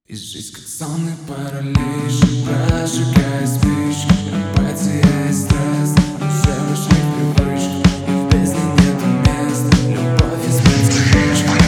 И жизнь как сонный паралич, прожигая спички, апатия и стресс уже вошли в привычку, и в бездне нету места, любовь и смерть привычка.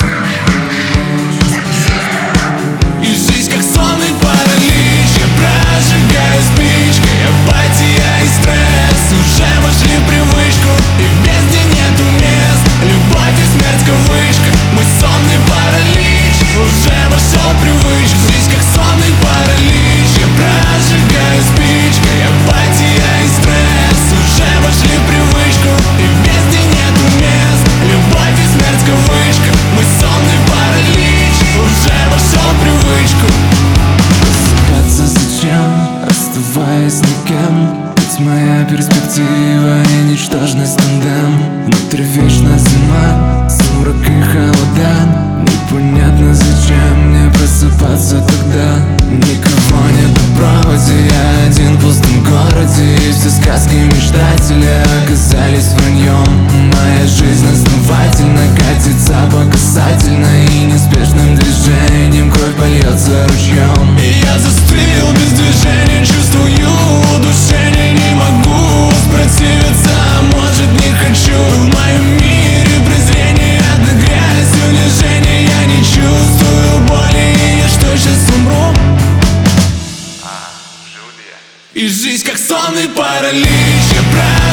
И жизнь как сонный паралич, прожигая спички, апатия и стресс уже вошли в привычку, и в бездне нету мест, любовь и смерть кавычка. Мой сонный паралич уже вошел в привычку. Жизнь как сонный паралич, я прожигаю спичкой, апатия и стресс уже вошли в привычку, и в бездне нету мест, любовь и смерть кавычка. Мой сонный паралич уже вошел в привычку. Просыпаться зачем, оставаясь никем? Ведь моя перспектива и ничтожность тандем. Внутри вечная зима, сумрак и холода. Непонятно зачем мне просыпаться тогда. Никого нет на проводе, я один в пустом городе, и все сказки мечтателя оказались враньем. Моя жизнь основательно катится по касательной, и неспешным движением кровь польется ручьем. И я застыл без движения, чувствую удушение, не могу спротивиться, может не хочу. В моем мире презрение, одна грязь, унижение. Я не чувствую боли, и я что, сейчас умру? И жизнь как сонный паралич, я